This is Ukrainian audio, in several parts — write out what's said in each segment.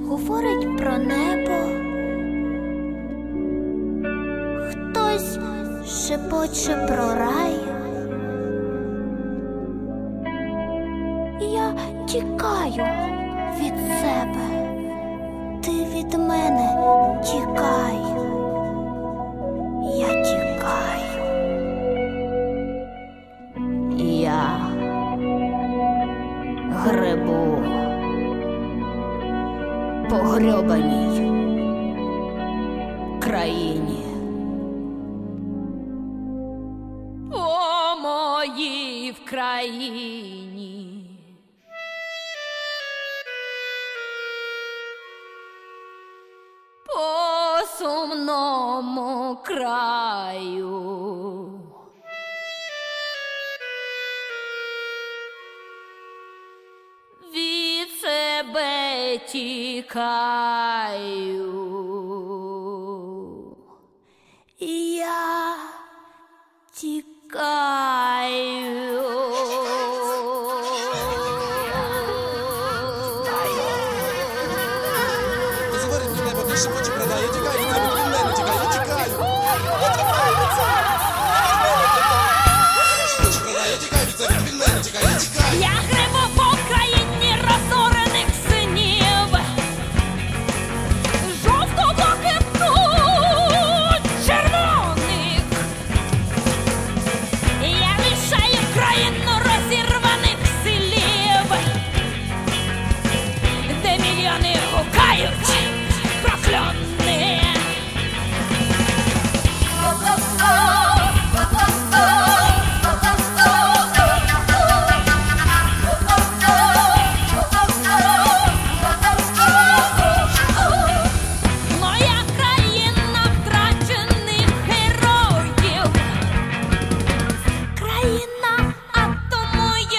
говорить про небо, хтось шепоче про рай. Я тікаю від себе, ти від мене тікай. Я тікаю. Я гребу по грьобаній країні. По моїй в країні. По сумному краю. Від себе тікаю. Я тікаю. Говорить про небо, ти шепоче про рай. Я тікаю від тебе, ти від мене тікай. Я тікаю. Шепоче про рай. Я тікаю від тебе, ти від мене тікай. Я тікаю. Я грибу по країні розорених синів, жовто-блакитних, червоних. Я лишаю країну розірваних селів, де мільйони гукають прокльони. Моя країна втрачених героїв, країна атому й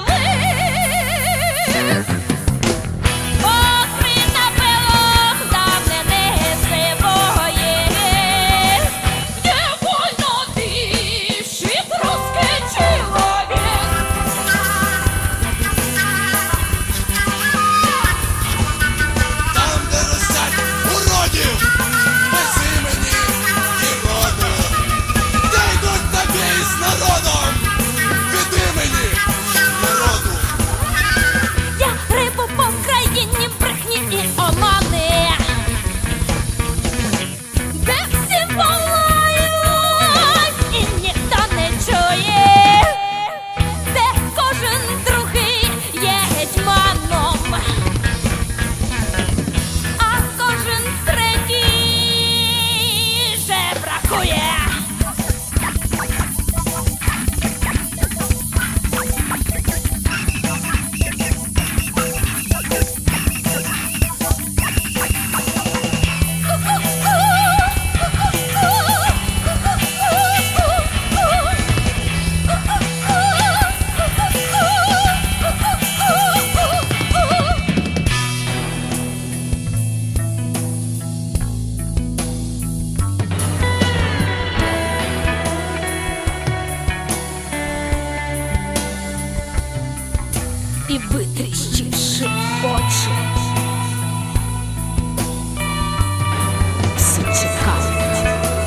львів, покрита пилом давнини сивої, є вольно дишить русский чоловік. Там, де ростять уродів, без імені і роду. Де йдуть на бій з народом, від імені народу. Я грибу по країні брехні і омани, де всі волають і ніхто не чує, де кожен другий є гетьманом, а кожен третій жебракує. І витріщивши очі, всі чекають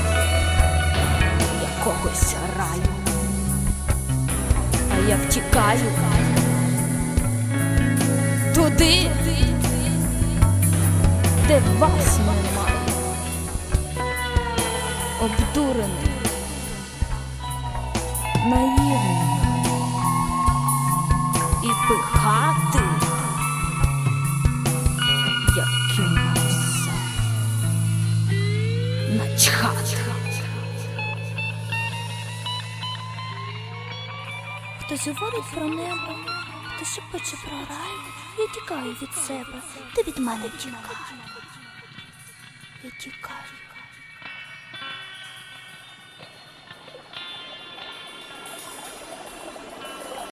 якогось раю, а я втікаю туди, де вас немає, обдурений, наївний. І пихати, як кинувся, начхати. Хтось говорить про небо, хтось шепоче про рай. Я тікаю від себе, ти від мене тікай. Я тікаю.